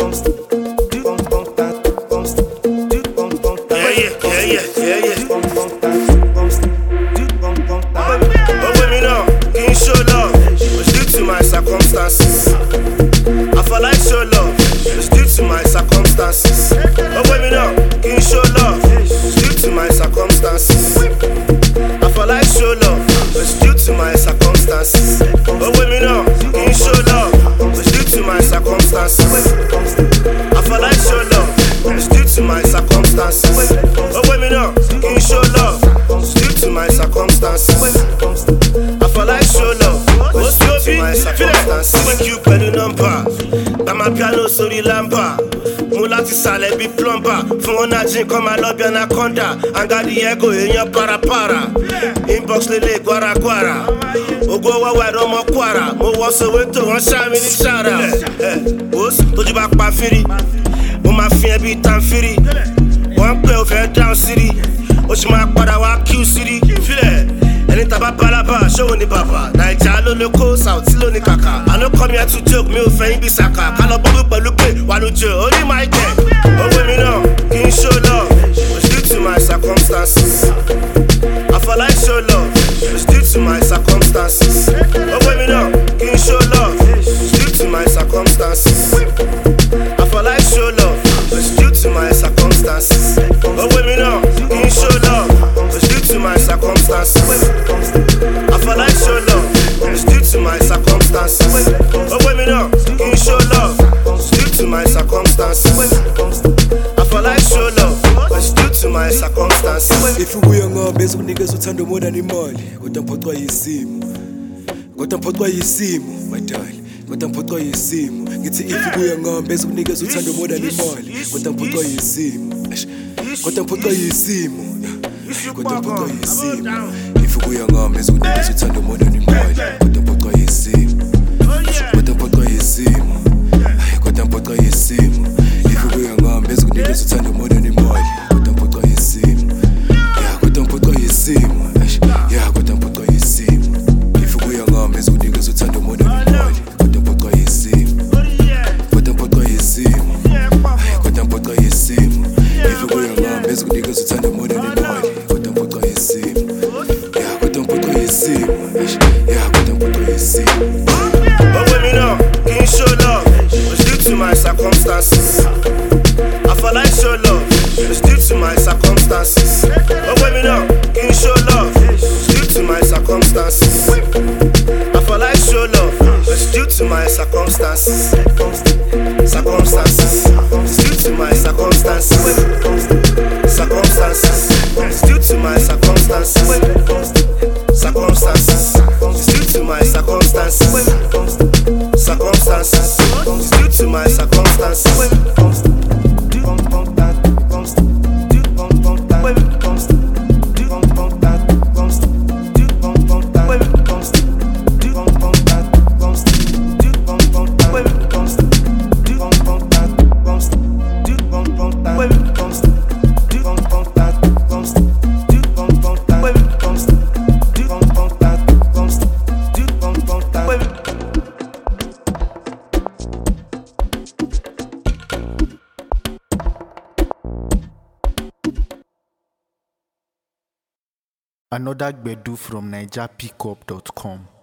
Circumstances. I feel like show love, it's due to my circumstances. Oh, wait me now, can you show love? It's due to my circumstances. I feel like show love, it's due to my circumstances. Oh, wait me now, can you show love? It's due to my circumstances. I feel like show love, it's due to my circumstances. Oh, wait me now, can you show love? It's due to my circumstances. I feel like show love. What's your my circumstances? Thank you, pẹ̀lú nọ́mbà. Bàmá piano sórí lámbà. Mo láti sàlẹ̀ bí plumber. Fún wọn náà jín kọ́ máa lọ bí anaconda. Angadi ego èèyàn parapara. Inbox lélẹ̀ guaraguara. Ògo wáwá ẹ̀rọ ọmọ kwara. Mo wọ́ Soweto wọ́n ṣá mi ní ṣára. Tójú bá pa fírí. Mo máa fi ẹbí tan fírí. Wọ́n pẹ́ ò fẹ́ down city. Ó sì máa padà wá Q city. Ẹni tàbá balaba, ṣòwò ní bàbá. Naija ló lóko, Sauti ló ní kàkà. I no come here to joke, mi ò fẹ́ yín bí sàkà. Ká lọ bọ́bí pẹ̀lú pé wà lójú orí máa jẹ. Owó mi náà kì í show love, it's due to my circumstances. I feel like show love, it's due to my circumstances. Owó mi náà kì í show love, it's due to my circumstances. I feel like show love, it's due to my circumstances. Owó mi náà kì í show love, it's due to my circumstances. I feel like show love, it's due to my circumstances. Oh, women up, can you show love? It's due to my circumstances. I feel like show love, it's due to my circumstances. If you young up, basic niggas uthanda more than imali. Kodwa mphothwa yisimo. Kodwa mphothwa yisimo, my darling. Kodwa mphothwa yisimo. Ngithi if you young up, basic niggas uthanda more than imali. Kodwa mphothwa yisimo. Kodwa mphothwa yisimo. Kodwa mphothwa yisimo. If you young up, basic niggas uthanda more than imali. Kodwa mphothwa yisimo. Kodwa mphothwa yisimo. Kodwa mphothwa yisimo. If you young up, basic niggas uthanda more than imali. Kodwa mphothwa yisimo. Yeah, kodwa mphothwa yisimo. Yeah, kodwa mphothwa yisimo. If you young up, basic niggas uthanda more than imali. Kodwa mphothwa yisimo. Kodwa mphothwa yisimo. Kodwa mphothwa yisimo. If you young up, basic niggas uthanda more than imali. Kodwa mphothwa yisimo. Yeah, kodwa mphothwa yisimo. Yeah, kodwa mphothwa yisimo. But women up, can you show love? It's due to my circumstances. I feel like show love, it's due to my circumstances. But women up, can you show love? It's due to my circumstances. I feel like show love, it's due to my circumstances. Circumstances, it's due to my circumstances. Circumstances, it's due to my circumstances. Circumstances, it's due to my circumstances. Circumstances, it's due to my circumstances. Another Gbedu from NigerPickup.com.